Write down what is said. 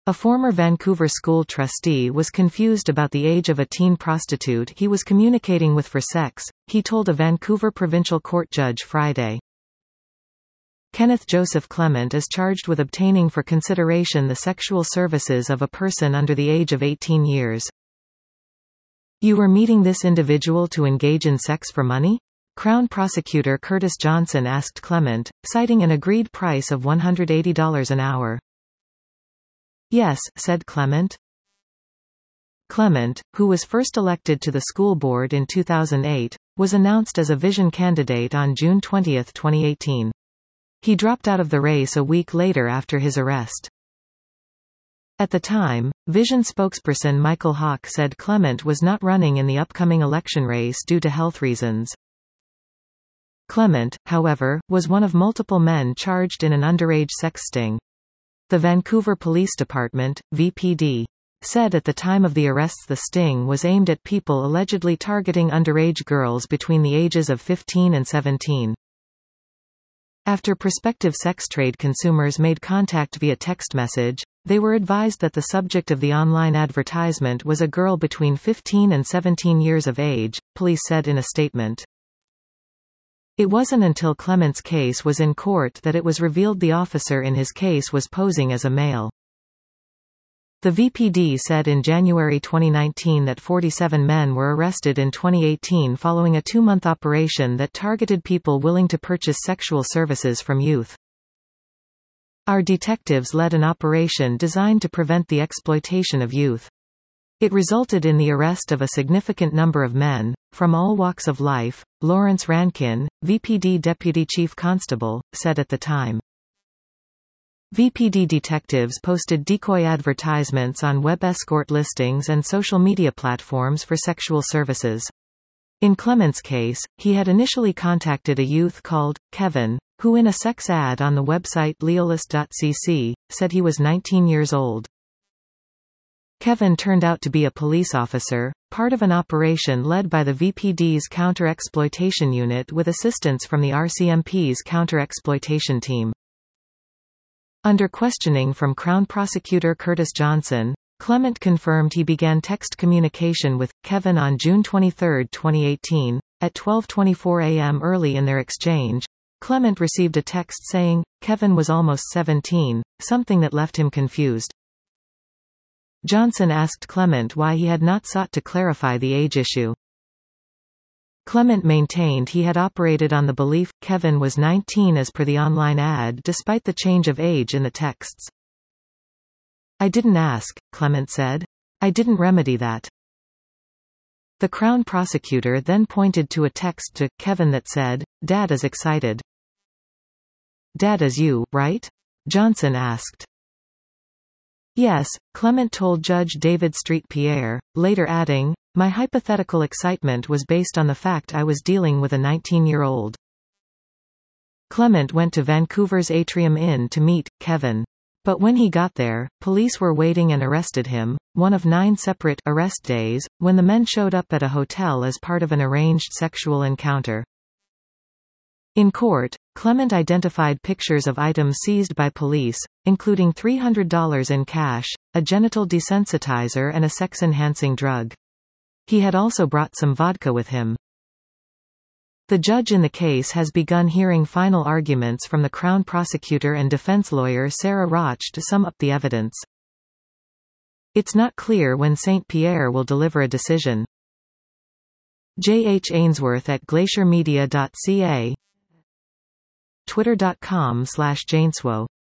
A former Vancouver school trustee was confused about the age of a teen prostitute he was communicating with for sex, he told a Vancouver provincial court judge Friday. Kenneth Joseph Clement is charged with obtaining for consideration the sexual services of a person under the age of 18 years. You were meeting this individual to engage in sex for money? Crown Prosecutor Curtis Johnson asked Clement, citing an agreed price of $180 an hour. Yes, said Clement. Clement, who was first elected to the school board in 2008, was announced as a Vision candidate on June 20, 2018. He dropped out of the race a week later after his arrest. At the time, Vision spokesperson Michael Hawke said Clement was not running in the upcoming election race due to health reasons. Clement, however, was one of multiple men charged in an underage sex sting. The Vancouver Police Department, VPD, said at the time of the arrests the sting was aimed at people allegedly targeting underage girls between the ages of 15 and 17. After prospective sex trade consumers made contact via text message, they were advised that the subject of the online advertisement was a girl between 15 and 17 years of age, police said in a statement. It wasn't until Clement's case was in court that it was revealed the officer in his case was posing as a male. The VPD said in January 2019 that 47 men were arrested in 2018 following a 2-month operation that targeted people willing to purchase sexual services from youth. Our detectives led an operation designed to prevent the exploitation of youth. It resulted in the arrest of a significant number of men, from all walks of life, Lawrence Rankin, VPD Deputy Chief Constable, said at the time. VPD detectives posted decoy advertisements on web escort listings and social media platforms for sexual services. In Clement's case, he had initially contacted a youth called Kevin, who in a sex ad on the website leolist.cc, said he was 19 years old. Kevin turned out to be a police officer, part of an operation led by the VPD's counter-exploitation unit with assistance from the RCMP's counter-exploitation team. Under questioning from Crown Prosecutor Curtis Johnson, Clement confirmed he began text communication with Kevin on June 23, 2018. At 12:24 a.m. early in their exchange, Clement received a text saying, Kevin was almost 17, something that left him confused. Johnson asked Clement why he had not sought to clarify the age issue. Clement maintained he had operated on the belief Kevin was 19 as per the online ad despite the change of age in the texts. I didn't ask, Clement said. I didn't remedy that. The Crown Prosecutor then pointed to a text to Kevin that said, Dad is excited. Dad is you, right? Johnson asked. Yes, Clement told Judge David Street Pierre, later adding, my hypothetical excitement was based on the fact I was dealing with a 19-year-old. Clement went to Vancouver's Atrium Inn to meet Kevin. But when he got there, police were waiting and arrested him, one of 9 separate arrest days, when the men showed up at a hotel as part of an arranged sexual encounter. In court, Clement identified pictures of items seized by police, including $300 in cash, a genital desensitizer and a sex-enhancing drug. He had also brought some vodka with him. The judge in the case has begun hearing final arguments from the Crown Prosecutor and defense lawyer Sarah Roch to sum up the evidence. It's not clear when St. Pierre will deliver a decision. J. H. Ainsworth at glaciermedia.ca, twitter.com/Janeswo